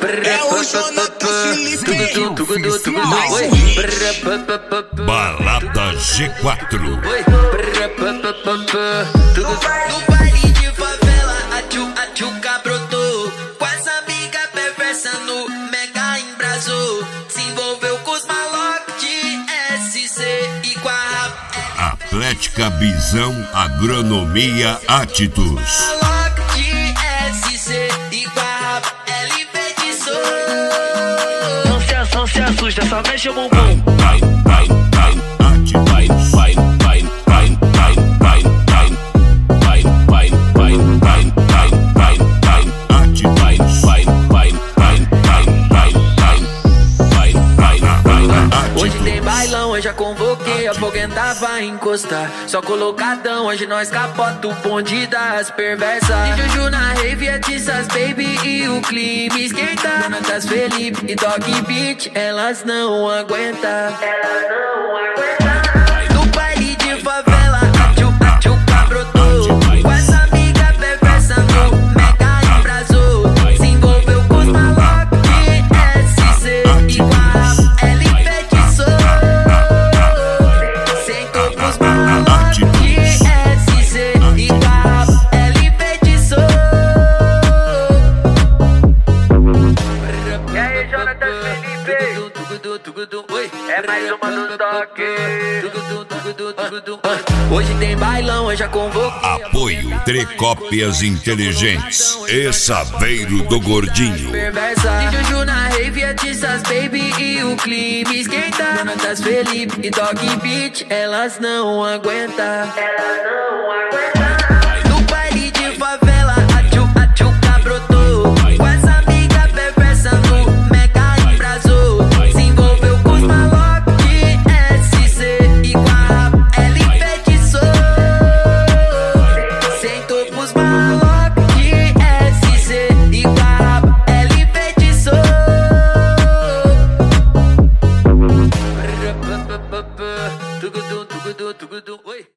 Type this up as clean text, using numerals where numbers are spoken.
É o Jonathan Felipe Balada G4. No baile de favela, a tchuca brotou. Com as amigas perversas no mega embrasou. Se envolveu com os malocos de SC e com a Atlética Bisão Agronomia Atitudes. Malocos de SC e com a LP de som. Não se assusta, só mexe o bumbum. Hoje tem bailão, hoje já convoquei, a foguenta vai encostar. Só colocadão, hoje nós capota o bonde das perversas. E Juju na rave, é Tissas Baby e o clima esquenta. Donatas Felipe e Dog Beat, elas não aguentam. No baile de favela, a tchuca brotou. Com essa amiga perversa no mega embrasou. Se envolveu com os malocos de SC e com a LP de som. Sentou com os malocos de SC e com a LP de som. E aí, Jonathan Felipe? É mais uma do toque. Hoje tem bailão, hoje já convoquei. Apoio Trecópias Inteligentes e Saveiro do Gordinho. Perversa. E Juju na rave, é Tissas Baby e o clima esquenta. Donatas Felipe e Dog Beat, elas não aguentam. No baile de favela, a tchuca brotou. Com essa amiga perversa no mega embrasou. Se envolveu com os malocos de SC e com a LP de som. Sentou pros malocos.